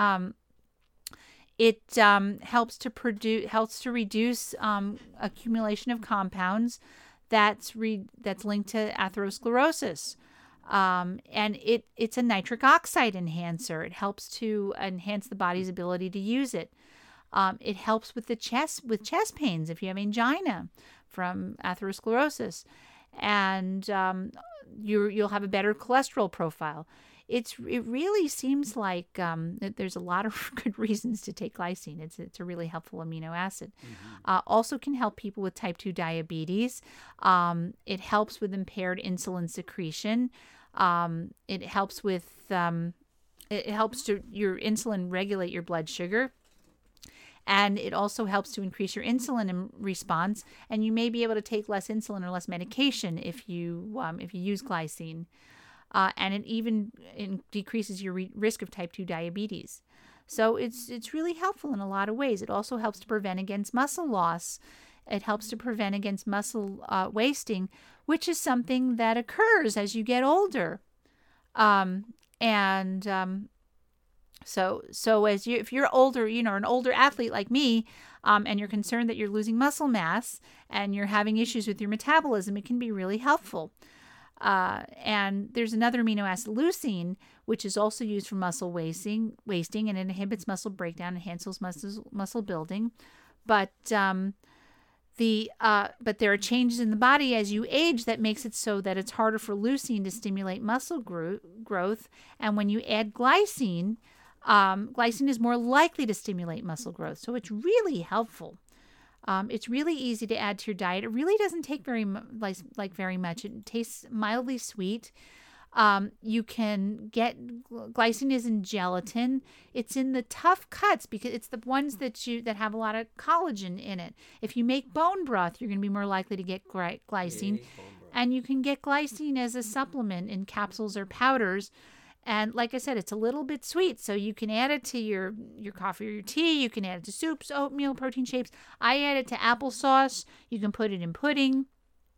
It helps to reduce accumulation of compounds that's linked to atherosclerosis, and it's a nitric oxide enhancer. It helps to enhance the body's ability to use it. It helps with chest pains if you have angina from atherosclerosis, and you'll have a better cholesterol profile. It really seems like there's a lot of good reasons to take glycine. It's a really helpful amino acid. Mm-hmm. Also can help people with type 2 diabetes. It helps with impaired insulin secretion. It helps to your insulin regulate your blood sugar. And it also helps to increase your insulin response. And you may be able to take less insulin or less medication if you use glycine. And it even decreases your risk of type 2 diabetes. So it's really helpful in a lot of ways. It also helps to prevent against muscle loss. It helps to prevent against muscle wasting, which is something that occurs as you get older. So if you're older, an older athlete like me, and you're concerned that you're losing muscle mass and you're having issues with your metabolism, it can be really helpful. And there's another amino acid, leucine, which is also used for muscle wasting, and it inhibits muscle breakdown, enhances muscle building. But there are changes in the body as you age that makes it so that it's harder for leucine to stimulate muscle growth. And when you add glycine, glycine is more likely to stimulate muscle growth. So it's really helpful. It's really easy to add to your diet. It really doesn't take very much. It tastes mildly sweet. You can get glycine is in gelatin. It's in the tough cuts because it's the ones that have a lot of collagen in it. If you make bone broth, you're going to be more likely to get glycine. And you can get glycine as a supplement in capsules or powders. And like I said, it's a little bit sweet, so you can add it to your coffee or your tea. You can add it to soups, oatmeal, protein shakes. I add it to applesauce. You can put it in pudding.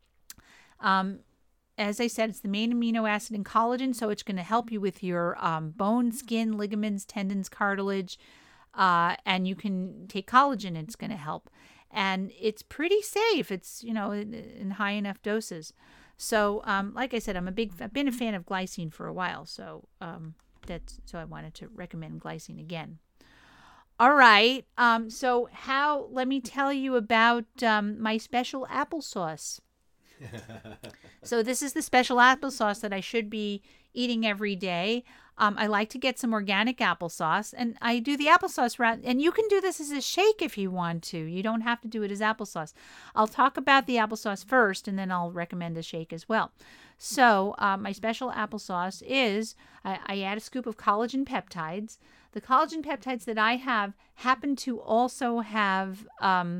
As I said, it's the main amino acid in collagen, so it's going to help you with your bone, skin, ligaments, tendons, cartilage, and you can take collagen. It's going to help, and it's pretty safe. It's in high enough doses. So, like I said, I've been a fan of glycine for a while, so so I wanted to recommend glycine again. All right. Let me tell you about my special applesauce. So this is the special applesauce that I should be eating every day. I like to get some organic applesauce, and I do the applesauce route. And you can do this as a shake if you want to. You don't have to do it as applesauce. I'll talk about the applesauce first, and then I'll recommend a shake as well. So my special applesauce is I add a scoop of collagen peptides. The collagen peptides that I have happen to also have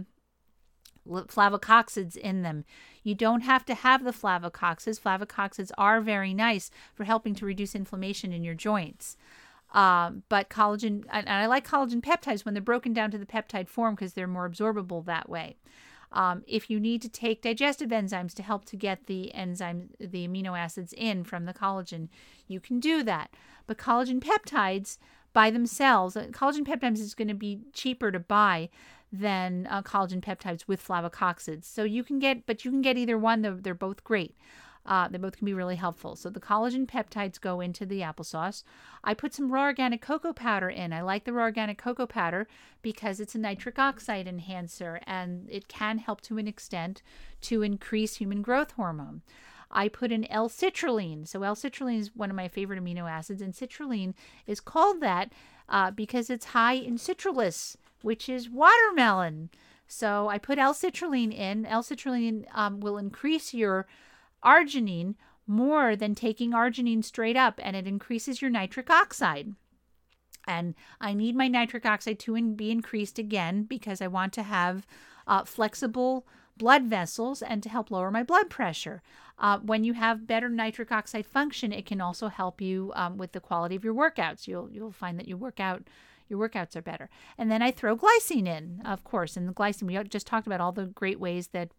flavocoxids in them. You don't have to have the flavocoxids. Flavocoxids are very nice for helping to reduce inflammation in your joints. But collagen, and I like collagen peptides when they're broken down to the peptide form because they're more absorbable that way. If you need to take digestive enzymes to help to get the amino acids in from the collagen, you can do that. But collagen peptides by themselves, collagen peptides is going to be cheaper to buy than collagen peptides with flavocoxids. So you can get either one. They're both great. They both can be really helpful. So the collagen peptides go into the applesauce. I put some raw organic cocoa powder in. I like the raw organic cocoa powder because it's a nitric oxide enhancer, and it can help to an extent to increase human growth hormone. I put in L-citrulline. So L-citrulline is one of my favorite amino acids, and citrulline is called that because it's high in citrullis, which is watermelon. So I put L-citrulline in. L-citrulline will increase your arginine more than taking arginine straight up, and it increases your nitric oxide. And I need my nitric oxide to be increased again because I want to have flexible blood vessels and to help lower my blood pressure. When you have better nitric oxide function, it can also help you with the quality of your workouts. You'll find that your workouts are better. And then I throw glycine in, of course. And the glycine, we just talked about all the great ways that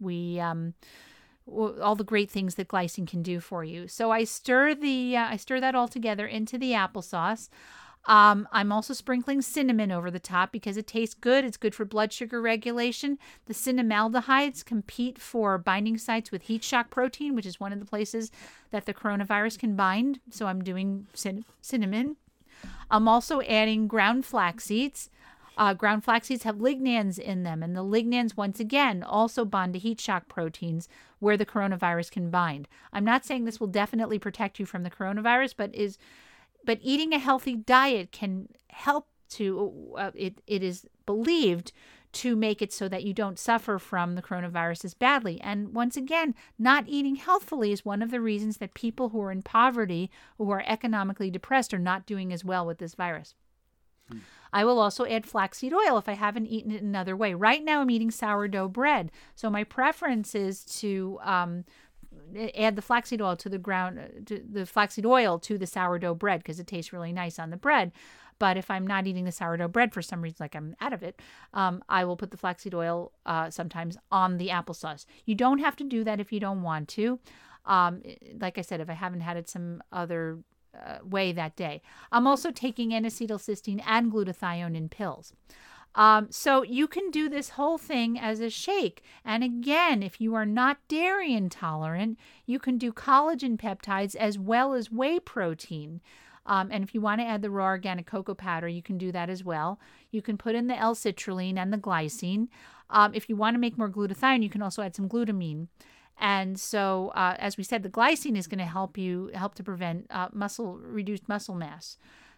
all the great things that glycine can do for you. So I stir that all together into the applesauce. I'm also sprinkling cinnamon over the top because it tastes good. It's good for blood sugar regulation. The cinnamaldehydes compete for binding sites with heat shock protein, which is one of the places that the coronavirus can bind. So I'm doing cinnamon. I'm also adding ground flax seeds. Ground flax seeds have lignans in them, and the lignans, once again, also bond to heat shock proteins where the coronavirus can bind. I'm not saying this will definitely protect you from the coronavirus, but eating a healthy diet can help to, it is believed, to make it so that you don't suffer from the coronavirus as badly. And once again, not eating healthfully is one of the reasons that people who are in poverty, who are economically depressed, are not doing as well with this virus. I will also add flaxseed oil if I haven't eaten it another way. Right now I'm eating sourdough bread. So my preference is to add the flaxseed oil to the flaxseed oil to the sourdough bread because it tastes really nice on the bread. But if I'm not eating the sourdough bread for some reason, like I'm out of it, I will put the flaxseed oil sometimes on the applesauce. You don't have to do that if you don't want to. Like I said, if I haven't had it some other way that day. I'm also taking N-acetylcysteine and glutathione in pills. So you can do this whole thing as a shake. And again, if you are not dairy intolerant, you can do collagen peptides as well as whey protein. And if you want to add the raw organic cocoa powder, you can do that as well. You can put in the L-citrulline and the glycine. If you want to make more glutathione, you can also add some glutamine. And so, as we said, the glycine is going to help to prevent reduced muscle mass.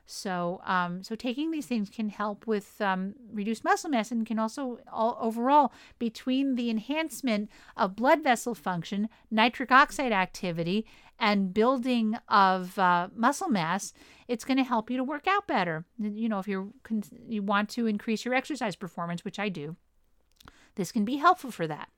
So taking these things can help with reduced muscle mass, and can also overall, between the enhancement of blood vessel function, nitric oxide activity, and building of muscle mass, it's going to help you to work out better. If you want to increase your exercise performance, which I do, this can be helpful for that.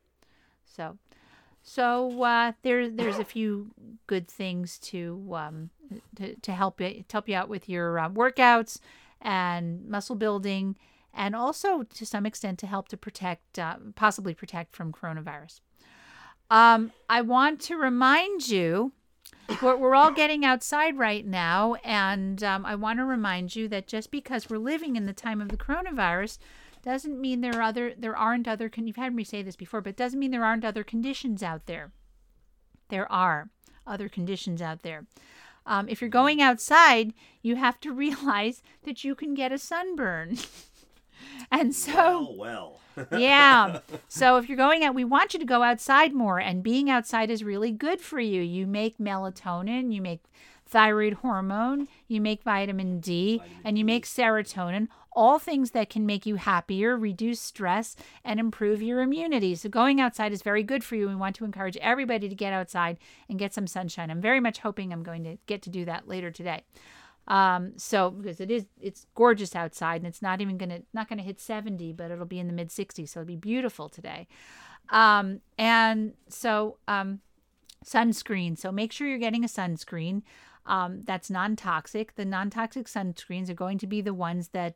So there's a few good things to help you out with your workouts and muscle building, and also to some extent to help to possibly protect from coronavirus. I want to remind you, we're all getting outside right now, and I want to remind you that just because we're living in the time of the coronavirus doesn't mean there aren't other. You've had me say this before, but it doesn't mean there aren't other conditions out there. There are other conditions out there. If you're going outside, you have to realize that you can get a sunburn. And so, well. Yeah. So if you're going out, we want you to go outside more, and being outside is really good for you. You make melatonin, you make thyroid hormone, you make vitamin D, and you make serotonin, all things that can make you happier, reduce stress, and improve your immunity. So going outside is very good for you. We want to encourage everybody to get outside and get some sunshine. I'm very much hoping I'm going to get to do that later today. Because it's gorgeous outside, and it's not gonna hit 70, but it'll be in the mid 60s, so it'll be beautiful today. And so sunscreen. So make sure you're getting a sunscreen that's non-toxic. The non-toxic sunscreens are going to be the ones that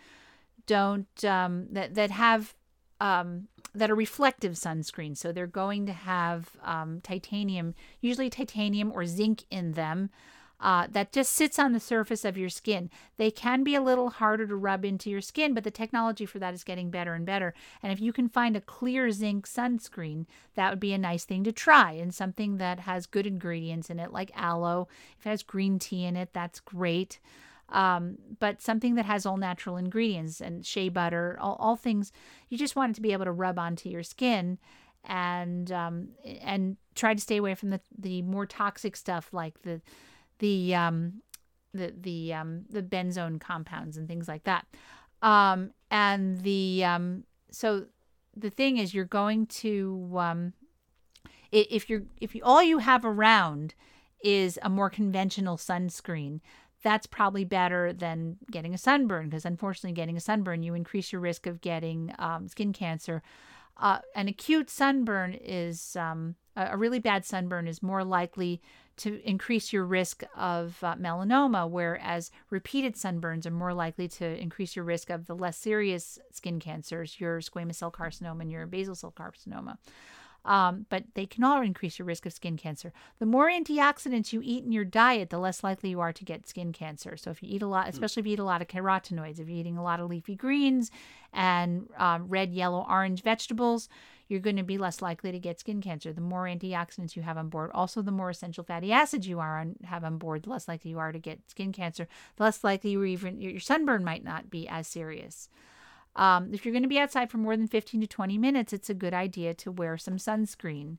that are reflective sunscreens. So they're going to have titanium, usually titanium or zinc in them. That just sits on the surface of your skin. They can be a little harder to rub into your skin, but the technology for that is getting better and better. And if you can find a clear zinc sunscreen, that would be a nice thing to try, and something that has good ingredients in it, like aloe. If it has green tea in it, that's great. But something that has all natural ingredients, and shea butter, all things you just want it to be able to rub onto your skin, and try to stay away from the more toxic stuff like the benzone compounds and things like that. So the thing is, you're going to if all you have around is a more conventional sunscreen, that's probably better than getting a sunburn, because unfortunately getting a sunburn, you increase your risk of getting skin cancer. An acute sunburn is a really bad sunburn is more likely to increase your risk of melanoma, whereas repeated sunburns are more likely to increase your risk of the less serious skin cancers, your squamous cell carcinoma and your basal cell carcinoma. But they can all increase your risk of skin cancer. The more antioxidants you eat in your diet, the less likely you are to get skin cancer. So if you eat a lot, especially if you eat a lot of carotenoids, if you're eating a lot of leafy greens and red, yellow, orange vegetables, you're going to be less likely to get skin cancer. The more antioxidants you have on board, also the more essential fatty acids you have on board, the less likely you are to get skin cancer, the less likely your sunburn might not be as serious. If you're going to be outside for more than 15 to 20 minutes, it's a good idea to wear some sunscreen.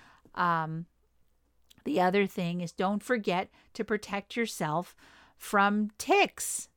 The other thing is, don't forget to protect yourself from ticks.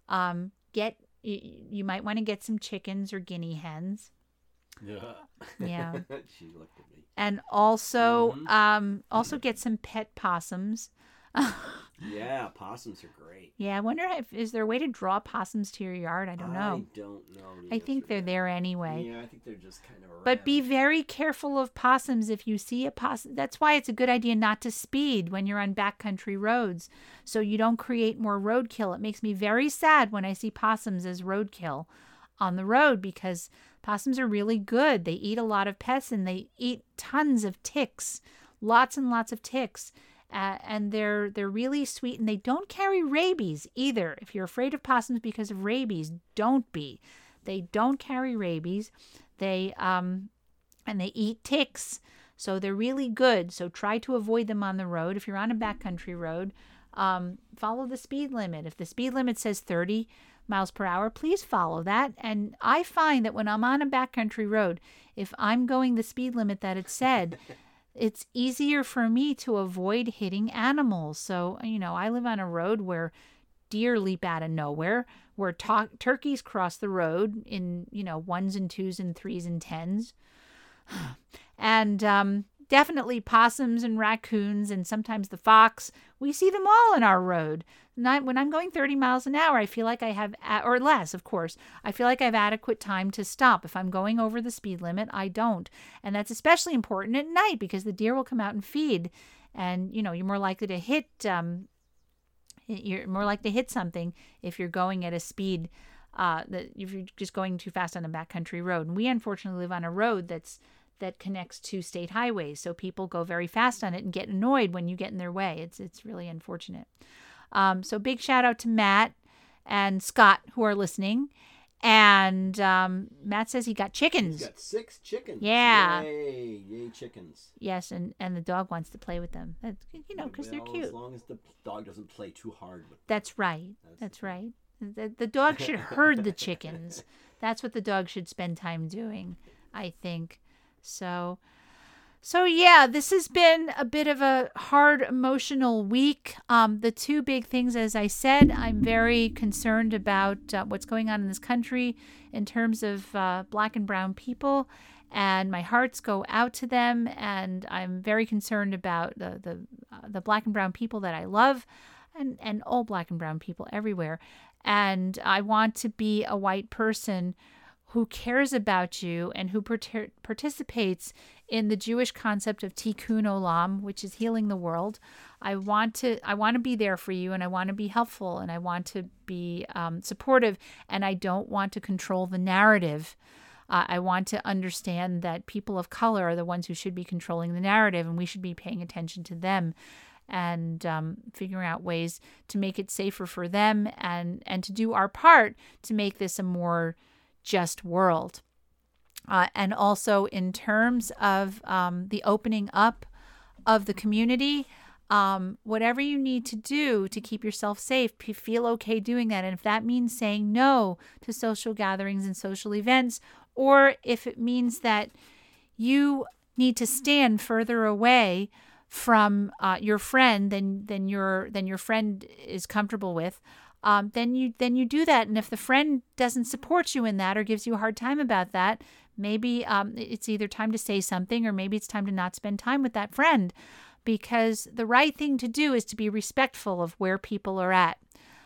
You might want to get some chickens or guinea hens. Yeah. She looked at me. And also, also get some pet possums. Yeah, possums are great. Yeah, I wonder is there a way to draw possums to your yard? I don't know. I don't know. I think they're there anyway. Yeah, I think they're just kind of around. But be very careful of possums. If you see a possum, that's why it's a good idea not to speed when you're on backcountry roads, so you don't create more roadkill. It makes me very sad when I see possums as roadkill on the road, because possums are really good. They eat a lot of pests, and they eat tons of ticks, lots and lots of ticks. And they're really sweet, and they don't carry rabies either. If you're afraid of possums because of rabies, don't be. They don't carry rabies. They and they eat ticks, so they're really good. So try to avoid them on the road. If you're on a backcountry road, follow the speed limit. If the speed limit says 30 miles per hour, please follow that. And I find that when I'm on a backcountry road, if I'm going the speed limit that it said, it's easier for me to avoid hitting animals. So, I live on a road where deer leap out of nowhere, where turkeys cross the road in, ones and twos and threes and tens. And definitely possums and raccoons and sometimes the fox. We see them all in our road. When I'm going 30 miles an hour, I feel like I have, or less, of course, I feel like I have adequate time to stop. If I'm going over the speed limit, I don't. And that's especially important at night because the deer will come out and feed. And, you're more likely to hit, something if you're going at a speed if you're just going too fast on a backcountry road. And we unfortunately live on a road that connects to state highways, so people go very fast on it and get annoyed when you get in their way. It's really unfortunate. So big shout out to Matt and Scott who are listening. And Matt says he got chickens. He's got 6 chickens. Yeah. Yay chickens. Yes, and the dog wants to play with them. That's, because they're cute. As long as the dog doesn't play too hard with them. That's right. That's right. The dog should herd the chickens. That's what the dog should spend time doing, I think. So yeah, this has been a bit of a hard emotional week. The 2 big things, as I said, I'm very concerned about what's going on in this country in terms of Black and brown people, and my hearts go out to them. And I'm very concerned about the Black and brown people that I love, and all Black and brown people everywhere. And I want to be a white person who cares about you and who participates in the Jewish concept of tikkun olam, which is healing the world. I want to be there for you, and I want to be helpful, and I want to be supportive, and I don't want to control the narrative. I want to understand that people of color are the ones who should be controlling the narrative, and we should be paying attention to them and figuring out ways to make it safer for them and to do our part to make this a more just world. And also in terms of the opening up of the community, whatever you need to do to keep yourself safe, feel okay doing that. And if that means saying no to social gatherings and social events, or if it means that you need to stand further away from your friend than your friend is comfortable with, then you do that. And if the friend doesn't support you in that or gives you a hard time about that, maybe it's either time to say something, or maybe it's time to not spend time with that friend, because the right thing to do is to be respectful of where people are at.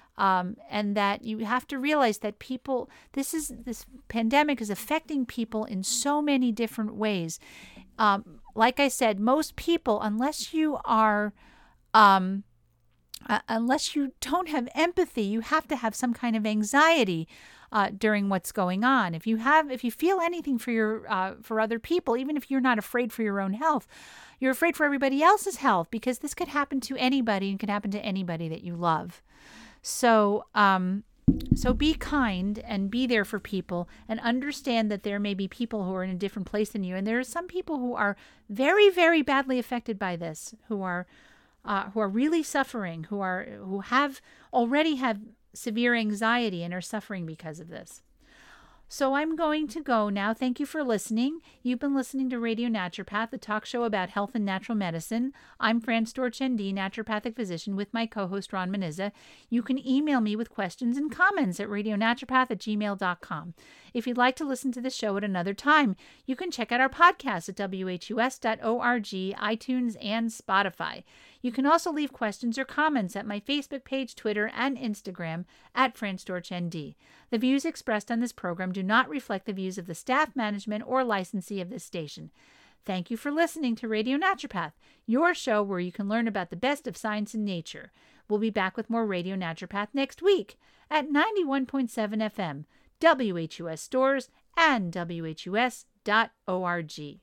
And that you have to realize that this pandemic is affecting people in so many different ways. Like I said, most people, unless you don't have empathy, you have to have some kind of anxiety during what's going on. If you feel anything for other people, even if you're not afraid for your own health, you're afraid for everybody else's health, because this could happen to anybody and could happen to anybody that you love. So be kind and be there for people, and understand that there may be people who are in a different place than you. And there are some people who are very, very badly affected by this, who are really suffering, who already have severe anxiety and are suffering because of this. So I'm going to go now. Thank you for listening. You've been listening to Radio Naturopath, the talk show about health and natural medicine. I'm Fran Storch, ND, naturopathic physician, with my co-host Ron Manizza. You can email me with questions and comments at radionaturopath@gmail.com. If you'd like to listen to the show at another time, you can check out our podcast at whus.org, iTunes, and Spotify. You can also leave questions or comments at my Facebook page, Twitter, and Instagram at Fran Storch, ND. The views expressed on this program do not reflect the views of the staff, management, or licensee of this station. Thank you for listening to Radio Naturopath, your show where you can learn about the best of science and nature. We'll be back with more Radio Naturopath next week at 91.7 FM, WHUS Stores, and WHUS.org.